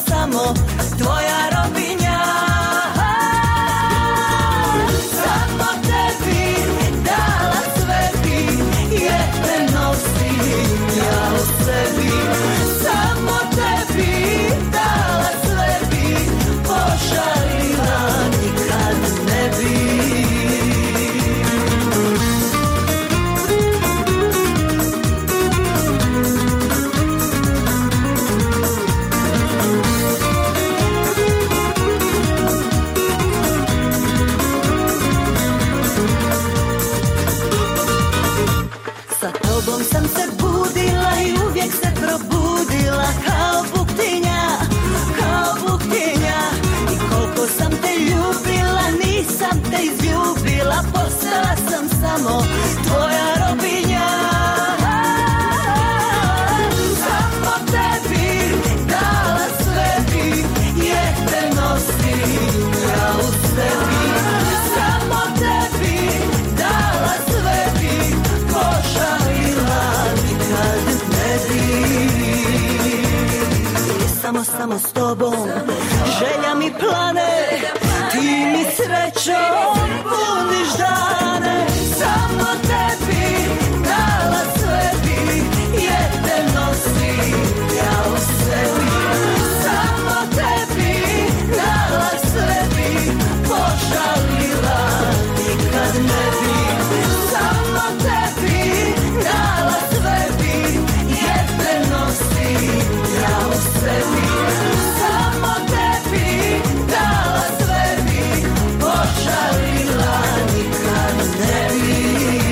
Tvoja robinja, samo samo, samo s tobom. Želja mi plane, ti mi srećom puniš dane. Samo tebi dala sve bi, jer te nosim ja u sebi. Samo tebi dala sve bi, požalila nikad ne bi. Samo tebi dala sve bi, jer te nosim ja u sebi. Samo tebi dala sve bi, požalila nikad ne bi.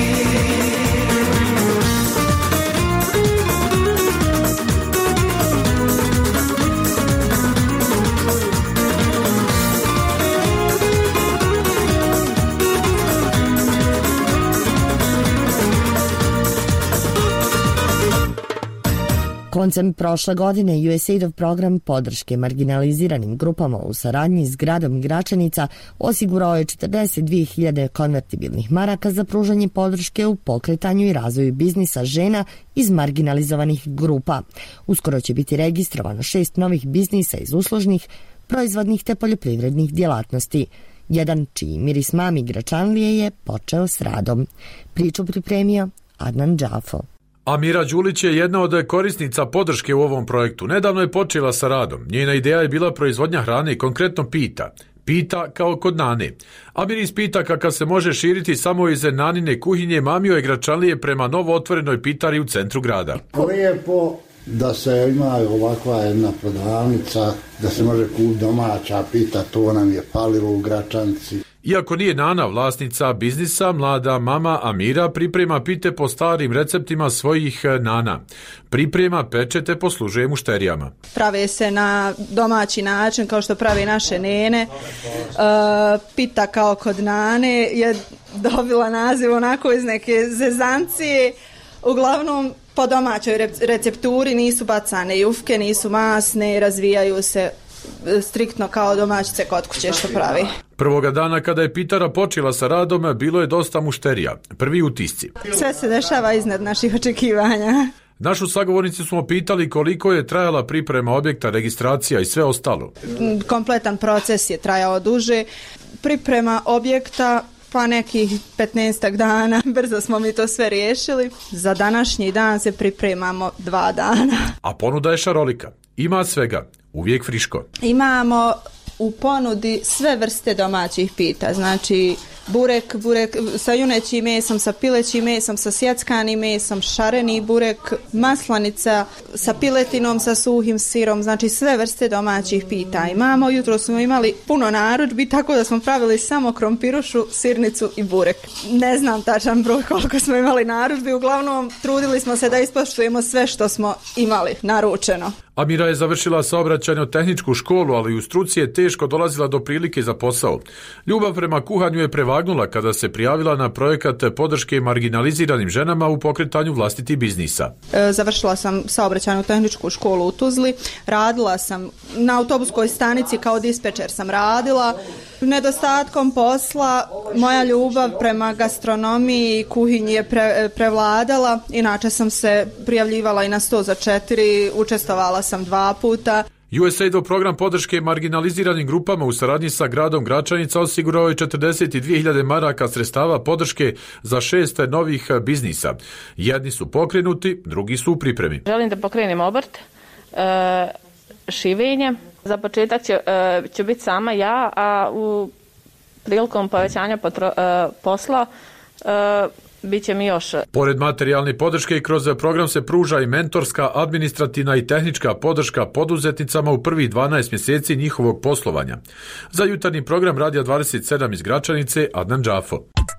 Koncem prošle godine U S A I D-ov program podrške marginaliziranim grupama u saradnji s gradom Gračanica osigurao je četrdeset dvije hiljade konvertibilnih maraka za pružanje podrške u pokretanju i razvoju biznisa žena iz marginalizovanih grupa. Uskoro će biti registrovano šest novih biznisa iz uslužnih, proizvodnih te poljoprivrednih djelatnosti. Jedan čiji miris mami Gračanlije je počeo s radom. Priču pripremio Adnan Džafo. Amira Đulić je jedna od korisnica podrške u ovom projektu. Nedavno je počela sa radom. Njena ideja je bila proizvodnja hrane i konkretno pita. Pita kao kod nane. Amiris pita kakav se može širiti samo iz nanine kuhinje mamio je Gračanlije prema novo otvorenoj pitari u centru grada. Lijepo da se ima ovakva jedna prodavnica, da se može kupiti domaća pita, to nam je falilo u Gračanci. Iako nije Nana vlasnica biznisa, mlada mama Amira priprema pite po starim receptima svojih nana. Priprema pečete poslužuje mušterijama. Prave se na domaći način kao što prave naše nene. E, pita kao kod nane je dobila naziv onako iz neke zezancije. Uglavnom po domaćoj recepturi, nisu bacane jufke, nisu masne, razvijaju se striktno kao domaćice kod kuće što pravi. Prvoga dana kada je pitara počela sa radom, bilo je dosta mušterija. Prvi utisci. Sve se dešava iznad naših očekivanja. Našu sagovornicu smo pitali koliko je trajala priprema objekta, registracija i sve ostalo. Kompletan proces je trajao duže. Priprema objekta pa nekih petnaestak dana. Brzo smo mi to sve riješili. Za današnji dan se pripremamo dva dana. A ponuda je šarolika. Ima svega. Uvijek friško. Imamo u ponudi sve vrste domaćih pita, znači burek, burek sa junećim mesom, sa pilećim mesom, sa sjeckanim mesom, šareni burek, maslanica sa piletinom, sa suhim sirom, znači sve vrste domaćih pita imamo. Jutro smo imali puno narudžbi, tako da smo pravili samo krompirušu, sirnicu i burek. Ne znam tačan broj koliko smo imali narudžbi, uglavnom trudili smo se da ispoštujemo sve što smo imali naručeno. Amira je završila saobraćajno-tehničku školu, ali u struci je teško dolazila do prilike za posao. Ljubav prema kuhanju je prevagnula kada se prijavila na projekat podrške marginaliziranim ženama u pokretanju vlastitih biznisa. E, završila sam saobraćajno-tehničku školu u Tuzli, radila sam na autobuskoj stanici kao dispečer sam radila. Nedostatkom posla moja ljubav prema gastronomiji i kuhinji je pre, prevladala. Inače sam se prijavljivala i na sto za četiri, učestvovala sam dva puta. U S A I D-ov program podrške marginaliziranim grupama u saradnji sa gradom Gračanica osigurao je četrdeset dvije hiljade maraka sredstava podrške za šest novih biznisa. Jedni su pokrenuti, drugi su u pripremi. Želim da pokrenem obrt, e, šivenje. Za početak će, e, ću biti sama ja, a u prilikom povećanja potro, e, posla e, bit će mi još. Pored materijalne podrške i kroz program se pruža i mentorska, administrativna i tehnička podrška poduzetnicama u prvih dvanaest mjeseci njihovog poslovanja. Za jutarnji program Radija dvadeset sedam iz Gračanice, Adnan Džafo.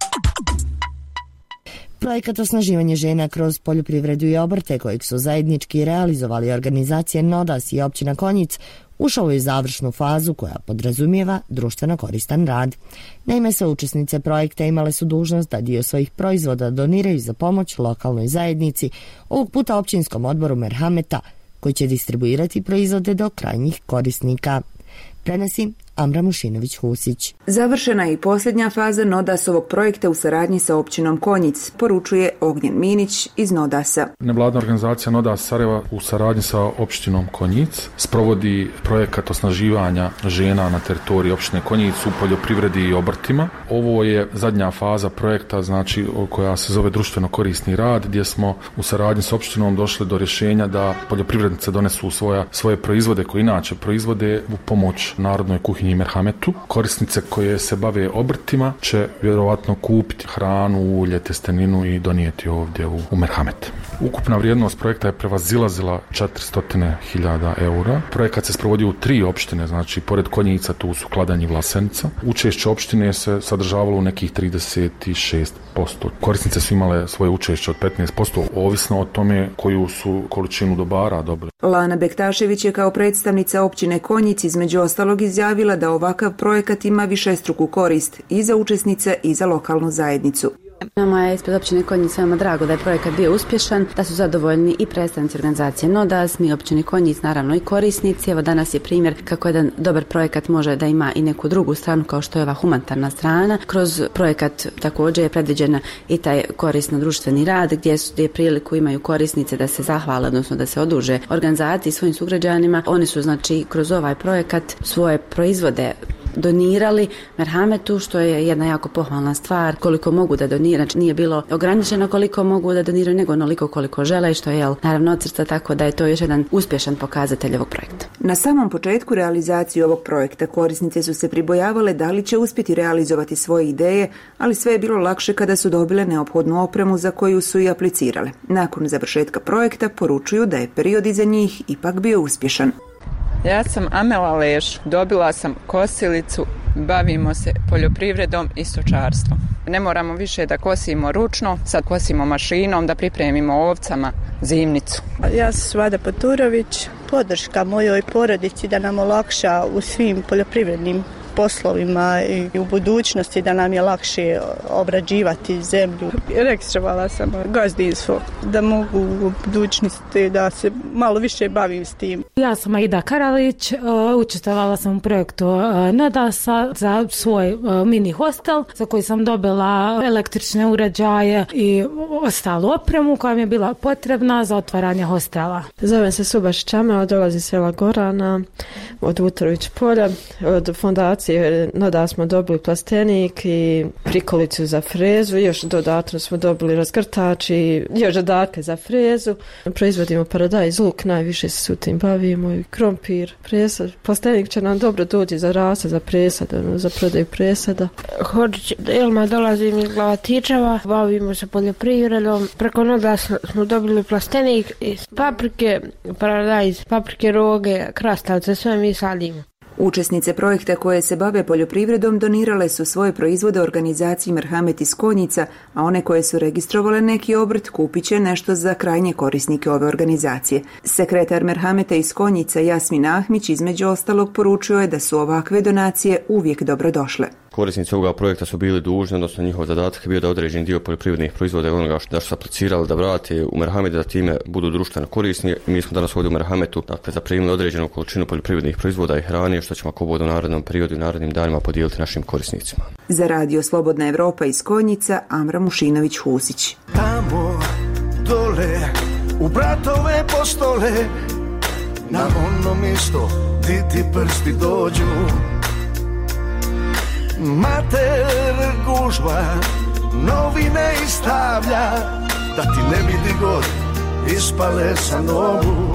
Projekat osnaživanje žena kroz poljoprivredu i obrte kojeg su zajednički realizovali organizacije Nodas i općina Konjic ušao je u završnu fazu koja podrazumijeva društveno koristan rad. Naime, sve učesnice projekta imale su dužnost da dio svojih proizvoda doniraju za pomoć lokalnoj zajednici, ovog puta općinskom odboru Merhameta, koji će distribuirati proizvode do krajnjih korisnika. Prenosi Amra Mušinović-Husić. Završena je i posljednja faza Nodasovog projekta u saradnji sa općinom Konjic, poručuje Ognjen Minić iz Nodasa. Nevladna organizacija Nodas Sarajeva u saradnji sa opštinom Konjic sprovodi projekat osnaživanja žena na teritoriji opštine Konjic u poljoprivredi i obrtima. Ovo je zadnja faza projekta, znači koja se zove društveno korisni rad, gdje smo u saradnji sa opštinom došli do rješenja da poljoprivrednice donesu svoja, svoje proizvode koje inače proizvode u pomoć Narodnoj kuhinji Merhametu. Korisnice koje se bave obrtima će vjerovatno kupiti hranu, ulje, testeninu i donijeti ovdje u, u Merhamet. Ukupna vrijednost projekta je prevazilazila četiristo hiljada eura. Projekat se sprovodi u tri opštine, znači pored Konjica tu su Kladanj i Vlasenica. Učešće opštine se sadržavalo u nekih trideset šest posto. Korisnice su imale svoje učešće od petnaest posto, ovisno o tome koju su količinu dobara dobili. Lana Bektašević je kao predstavnica općine Konjic između ostalog izjavila da ovakav projekat ima višestruku korist i za učesnice i za lokalnu zajednicu. Nama je ispred općine Konjic veoma drago da je projekat bio uspješan, da su zadovoljni i predstavnici organizacije Nodas, mi općini Konjic, naravno i korisnici. Evo danas je primjer kako jedan dobar projekat može da ima i neku drugu stranu kao što je ova humanitarna strana. Kroz projekat također je predviđena i taj korisno društveni rad gdje su gdje priliku imaju korisnice da se zahvale, odnosno da se oduže organizaciji svojim sugrađanima. Oni su znači kroz ovaj projekat svoje proizvode donirali Merhametu, što je jedna jako pohvalna stvar. Koliko mogu da doniraju, znači nije bilo ograničeno koliko mogu da doniraju, nego onoliko koliko žele, što je jel, naravno ocrta, tako da je to još jedan uspješan pokazatelj ovog projekta. Na samom početku realizacije ovog projekta korisnice su se pribojavale da li će uspjeti realizovati svoje ideje, ali sve je bilo lakše kada su dobile neophodnu opremu za koju su i aplicirale. Nakon završetka projekta poručuju da je period iza njih ipak bio uspješan. Ja sam Amela Leš, dobila sam kosilicu, bavimo se poljoprivredom i stočarstvom. Ne moramo više da kosimo ručno, sad kosimo mašinom da pripremimo ovcama zimnicu. Ja sam Svada Poturović, podrška mojoj porodici da nam olakša u svim poljoprivrednim poslovima i u budućnosti da nam je lakše obrađivati zemlju. Registrovala sam gazdinstvo da mogu u budućnosti da se malo više bavim s tim. Ja sam Aida Karalić, učestvovala sam u projektu Nodasa za svoj mini hostel za koji sam dobila električne uređaje i ostalu opremu koja mi je bila potrebna za otvaranje hostela. Zovem se Subaš Čama, dolazi iz sela Gorana, od Vutrović polja, od fondacije Noda smo dobili plastenik i prikolicu za frezu, još dodatno smo dobili razgrtač i još dodatke za frezu. Proizvodimo paradajz, luk, najviše se s tim bavimo, i krompir, presad. Plastenik će nam dobro doći za rasa, za presad, za prodaju presada. Hodić Elma, dolazim iz Glavatičeva, bavimo se poljoprivredom. Preko Noda smo dobili plastenik, paprike, paradajz, paprike, roge, krastavce, sve mi sadimo. Učesnice projekta koje se bave poljoprivredom donirale su svoje proizvode organizaciji Merhamet iz Konjica, a one koje su registrovale neki obrt kupit će nešto za krajnje korisnike ove organizacije. Sekretar Merhameta iz Konjica Jasmin Ahmić između ostalog poručio je da su ovakve donacije uvijek dobrodošle. Korisnici ovoga projekta su bili dužni, odnosno njihov zadatak je bio da određeni dio poljoprivrednih proizvoda i onoga što su aplicirali da vrate u Merhamet, da time budu društveno korisni. Mi smo danas ovdje u Merhametu dakle, zaprimili određenu količinu poljoprivrednih proizvoda i hrane, što ćemo ako bude u narednom periodu i narednim danima podijeliti našim korisnicima. Za radio Slobodna Evropa iz Konjica, Amra Mušinović-Husić. Tamo dole u bratove postole, na ono mjesto di ti prsti dođu, mater gužva novine istavlja, da ti ne vidi god ispale sa nogu.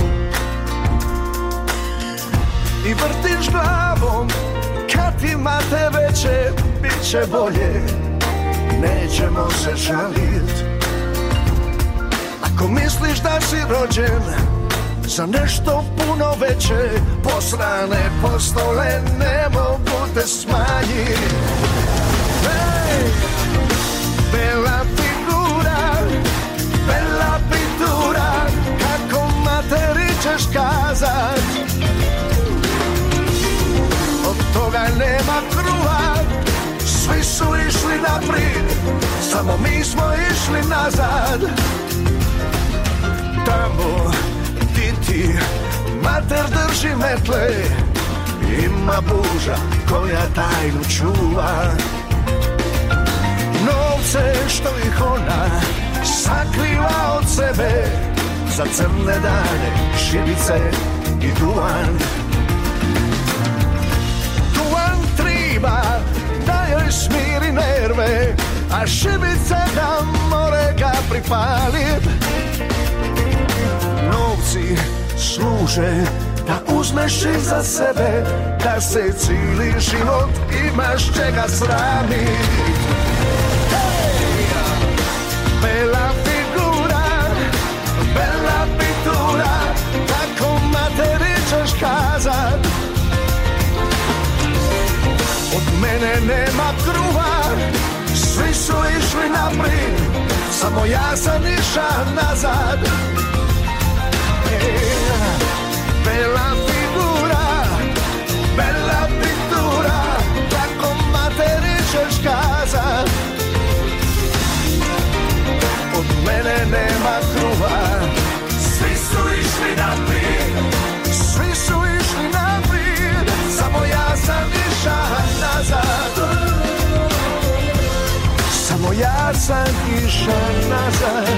I vrtiš glavom kad ti mate veće, bit će bolje, nećemo se žalit. Ako misliš da si rođen za nešto puno veće, posrane postole ne mogu te smanjiti. Hej, bela figura, bela pintura, kako materi ćeš kazat. Od toga nema kruha, svi su išli naprijed, samo mi smo išli nazad. Tamo ti mater drži metle ima buža koja tajnu čuva. Novce što ih ona sakriva od sebe, za crne dane, šibice i duvan. Duvan triba da joj smiri nerve, a šibice da more ga pripalit. Novci služe da uzmeš iza sebe, da se cijeli život imaš čega sramit. Hey! Bela figura, bela pintura, tako materi ćeš kazat. Od mene nema kruha, svi su išli naprijed, samo ja sam išao nazad. Hey! Bella figura, bella pittura, tako materi ćeš kazat. Od mene nema kruha, svi su išli naprijed, svi su išli naprijed, samo ja sam išao nazad. Samo ja sam išao nazad.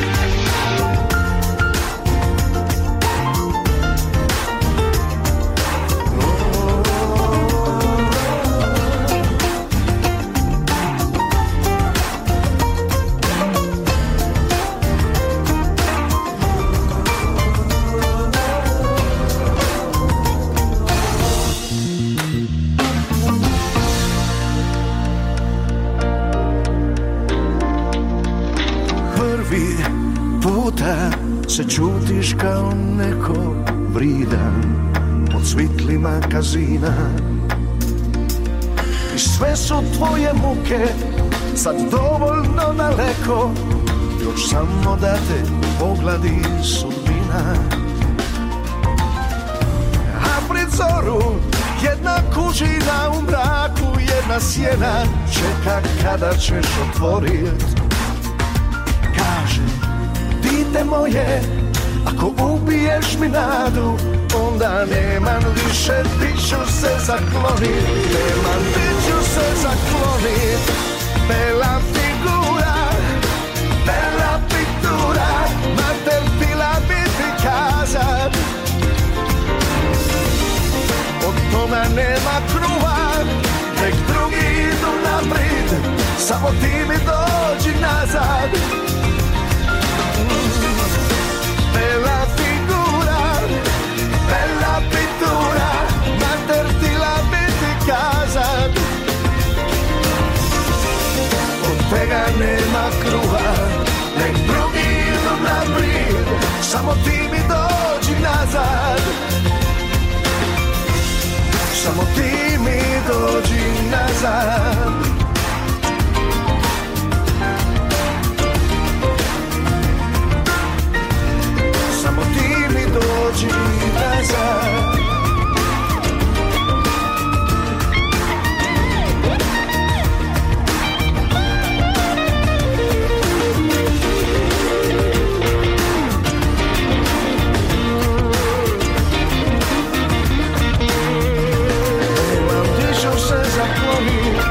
Se čutiš kao neko vridan pod svitlima kazina i sve su tvoje muke sad dovoljno daleko, još samo da te pogladi sudbina. A pred zoru jedna kućina u mraku, jedna sjena čeka kada ćeš otvorit. Kaže, dite moje, ako ubiješ mi nadu, onda nemam više, ti ću se zaklonit. Nemam, ti ću se zaklonit. Bela figura, bela pintura, mater htila bi ti kazat. Od toga nema kruha, nek drugi idu naprijed, samo ti mi dođi nazad. Bella figura, bella pittura, mater htila bi ti kazat. Od tega nema kruha, nek drugi idu naprijed, samo ti mi dođi nazad. Samo ti mi dođi nazad. Samo ti mi dođi nazad. Nemam ti ću se zaklonit.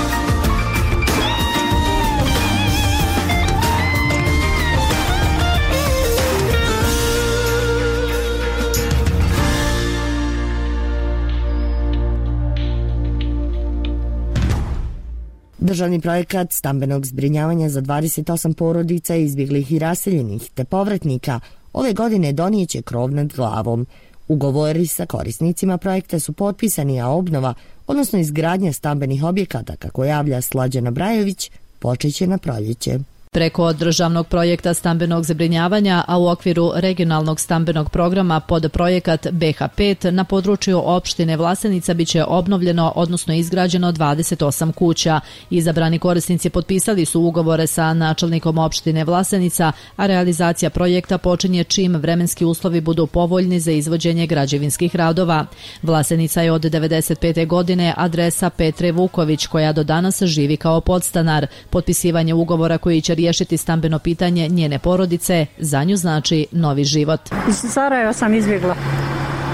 Državni projekat stambenog zbrinjavanja za dvadeset osam porodica izbjeglih i raseljenih te povratnika ove godine donijeće krov nad glavom. Ugovori sa korisnicima projekta su potpisani, a obnova, odnosno izgradnja stambenih objekata, kako javlja Slađana Brajović, počeće na proljeće. Preko državnog projekta stambenog zbrinjavanja, a u okviru regionalnog stambenog programa pod projekat B H pet na području opštine Vlasenica biće obnovljeno, odnosno izgrađeno dvadeset osam kuća. Izabrani korisnici potpisali su ugovore sa načelnikom opštine Vlasenica, a realizacija projekta počinje čim vremenski uslovi budu povoljni za izvođenje građevinskih radova. Vlasenica je od devedeset pete godine adresa Petre Vuković, koja do danas živi kao podstanar. Potpisivanje ugovora koji će riješiti stambeno pitanje njene porodice za nju znači novi život. Iz Sarajeva sam izbjegla.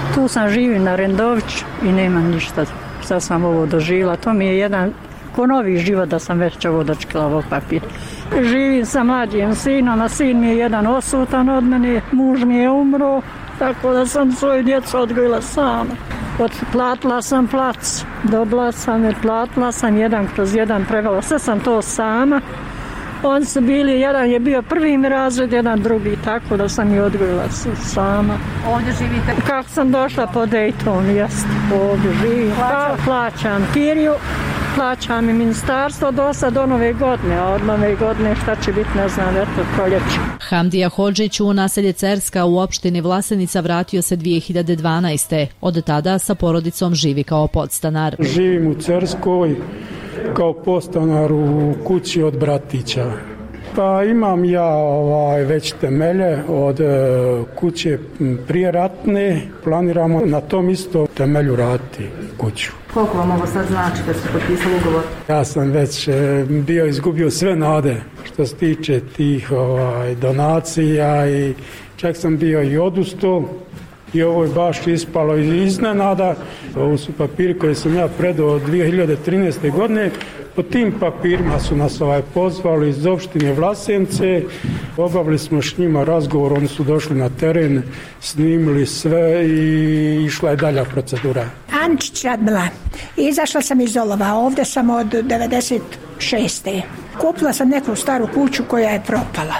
Tu sam živim na Rendović i nemam ništa. Sad sam ovo doživjela. To mi je jedan ko novi život da sam već ovo dočekala ovog papira. Živim sa mlađim sinom, a sin mi je jedan osutan od mene, muž mi je umro, tako da sam svoju djecu odgojila sama. Otplatila sam plac, dobila sam je, platila sam jedan kroz jedan, prevela, sve sam to sama. Oni su bili, jedan je bio prvi mi razred, jedan drugi, tako da sam i odgojila sama. Ovdje živite? Kako sam došla po Daytonu, jest, ovdje živim. Pa, plaćam kiriju, plaćam i ministarstvo do sad do nove godine, a od nove godine šta će biti ne znam, eto proljeće. Hamdija Hodžić u naselje Cerska u opštini Vlasenica vratio se dvije hiljade dvanaeste. Od tada sa porodicom živi kao podstanar. Živim u Cerskoj kao podstanar u kući od bratića. Pa imam ja ovaj, već temelje od e, kuće prijeratne, planiramo na tom isto temelju raditi kuću. Koliko vam ovo sad znači kad ste potpisali ugovor? Ja sam već e, bio izgubio sve nade što se tiče tih ovaj, donacija i čak sam bio i odustao. I ovo je baš ispalo iznenada. Ovo su papiri koje sam ja predao dvije hiljade trinaeste. godine. Po tim papirima su nas ovaj pozvali iz opštine Vlasence. Obavili smo s njima razgovor, oni su došli na teren, snimili sve i išla je dalja procedura. Ančić Radmila. Izašla sam iz Olova, ovdje sam od devedeset šeste. Kupila sam neku staru kuću koja je propala.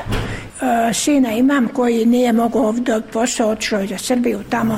E, sina imam koji nije mogao ovdje posao, otišao za Srbiju tamo.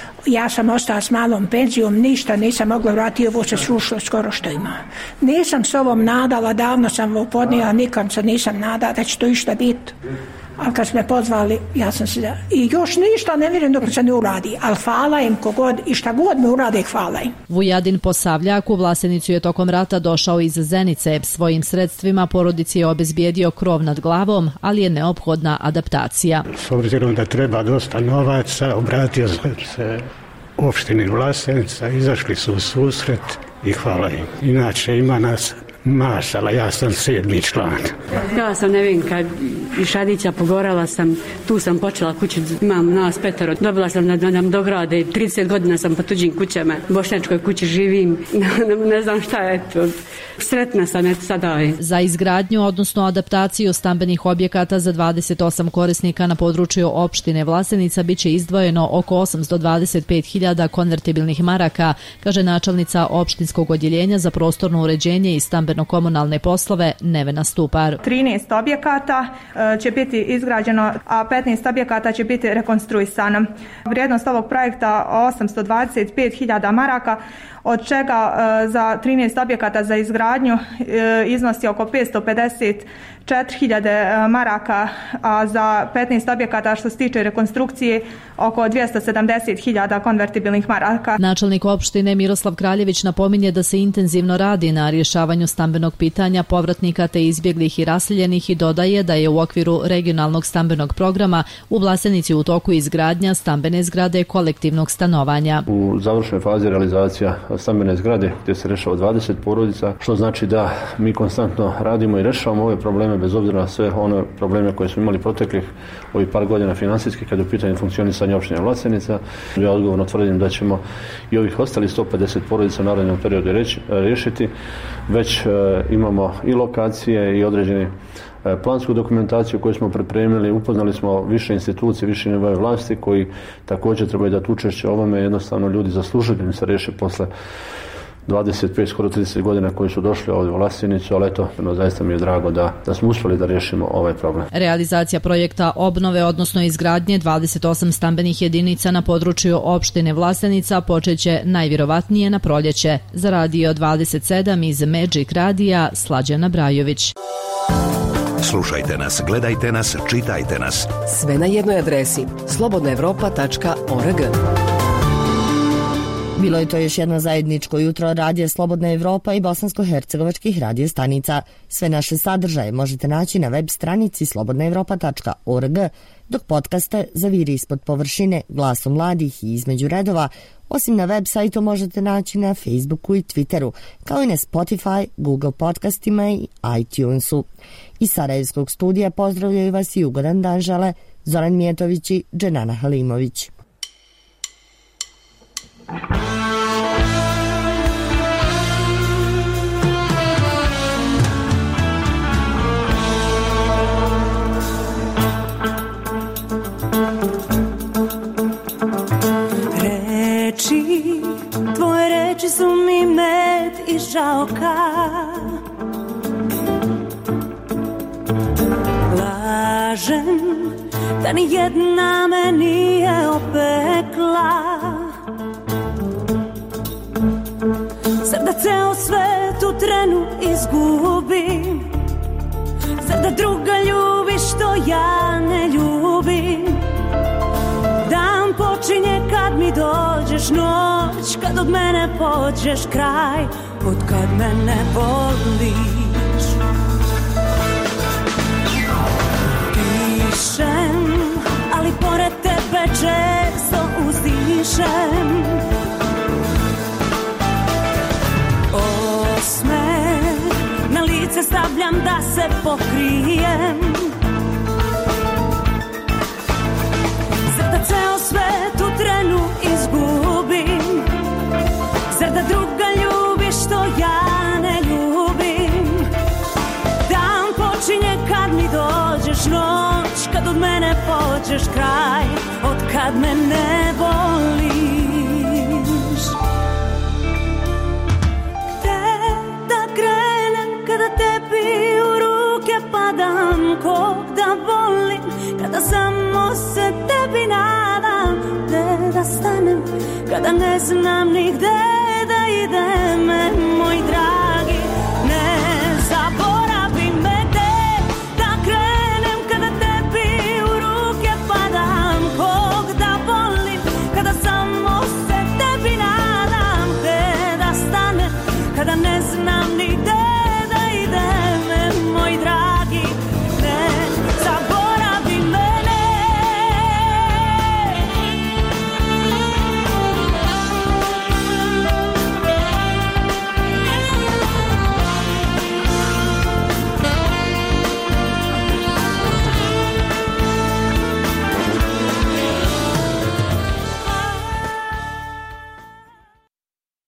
Ja sam ostala s malom penzijom, ništa nisam mogla vratiti, ovo se srušilo skoro što ima. Nisam s ovom nadala, davno sam ovo podnijela, nikad se nisam nadala da će to išta biti. Ali kad su me pozvali, ja sam se... I još ništa ne vjerujem dok se ne uradi, ali hvala im kogod i šta god me urade, hvala im. Vujadin Posavljak u Vlasenicu je tokom rata došao iz Zenice. Svojim sredstvima porodici je obezbijedio krov nad glavom, ali je neophodna adaptacija. S obzirom da treba dosta novaca, obratio se opštini Vlasenica, izašli su u susret i hvala im. Inače ima nas mašala, ja sam sedmi član. Ja sam Nevenka iz Šadića, pogorala sam, tu sam počela kuću, imam nas petero, dobila sam da nam dograde, trideset godina sam po tuđim kućama, u bošnjačkoj kući živim, ne znam šta je to. Sretna sam, eto sada. Za izgradnju, odnosno adaptaciju stambenih objekata za dvadeset osam korisnika na području opštine Vlasenica biće izdvojeno oko osamsto dvadeset pet hiljada konvertibilnih maraka, kaže načelnica opštinskog odjeljenja za prostorno uređenje i stambeno-komunalne poslove Nevena Stupar. trinaest objekata će biti izgrađeno, a petnaest objekata će biti rekonstruisano. Vrijednost ovog projekta osamsto dvadeset pet hiljada maraka, od čega za trinaest objekata za izgradnju iznosi oko petsto pedeset četiri hiljade maraka, a za petnaest objekata što se tiče rekonstrukcije oko dvjesto sedamdeset hiljada konvertibilnih maraka. Načelnik opštine Miroslav Kraljević napominje da se intenzivno radi na rješavanju stambenog pitanja povratnika te izbjeglih i raseljenih i dodaje da je u okviru regionalnog stambenog programa u Vlasenici u toku izgradnja stambene zgrade kolektivnog stanovanja. U završnoj fazi realizacija stambene zgrade gdje se rešava dvadeset porodica, što znači da mi konstantno radimo i rešavamo ove probleme bez obzira na sve one probleme koje smo imali proteklih ovih par godina financijski kada je u pitanju funkcionisanja opštine Vlasenica. Ja odgovorno tvrdim da ćemo i ovih ostali sto pedeset porodica u narednom periodu riješiti. Već e, imamo i lokacije i određene plansku dokumentaciju koju smo pripremili, upoznali smo više institucije, više nivoje vlasti koji također trebaju dati učešće ovome, jednostavno ljudi zaslužuju da se riješe posle dvadeset pet, skoro trideset godina koji su došli ovdje u Vlasenicu, ali eto, no, zaista mi je drago da, da smo uspjeli da riješimo ovaj problem. Realizacija projekta obnove, odnosno izgradnje dvadeset osam stambenih jedinica na području opštine Vlasenica počeće najvjerovatnije na proljeće. Za Radio dvadeset sedam iz Magic Radija, Slađana Brajović. Slušajte nas, gledajte nas, čitajte nas. Sve na jednoj adresi slobodna evropa tačka org. Bilo je to još jedno zajedničko jutro Radija Slobodna Evropa i bosansko-hercegovačkih radio stanica. Sve naše sadržaje možete naći na web stranici slobodna evropa tačka org, dok podcaste Zaviri ispod površine, Glasom mladih i Između redova, osim na web sajtu možete naći na Facebooku i Twitteru, kao i na Spotify, Google podcastima i iTunesu. Iz Sarajevskog studija pozdravljaju vas i ugodan dan žele Zoran Mijetović i Dženana Halimović. Reči, tvoje reči su mi med i žalka. Lažem da ni jedna me nije opekla. Zar da ceo svet u trenu izgubim? Zar da druga ljubi što ja ne ljubim? Dan počinje kad mi dođeš, noć kad od mene pođeš, kraj od kad mene voliš. Pišem, ali pored tebe često uzdišem. Osmeh na lice stavljam da se pokrijem. Zar da ceo svet u trenu izgubim? Zar da druga ljubi što ja ne ljubim? Dan počinje kad mi dođeš, noć kad od mene pođeš, kraj od kad me ne voliš. Gde da krenem kada tebi u ruke padam? Kog da volim kada samo se tebi nadam? Gde da stanem kada ne znam ni gde da idem, moj dragi, ne zaboravim.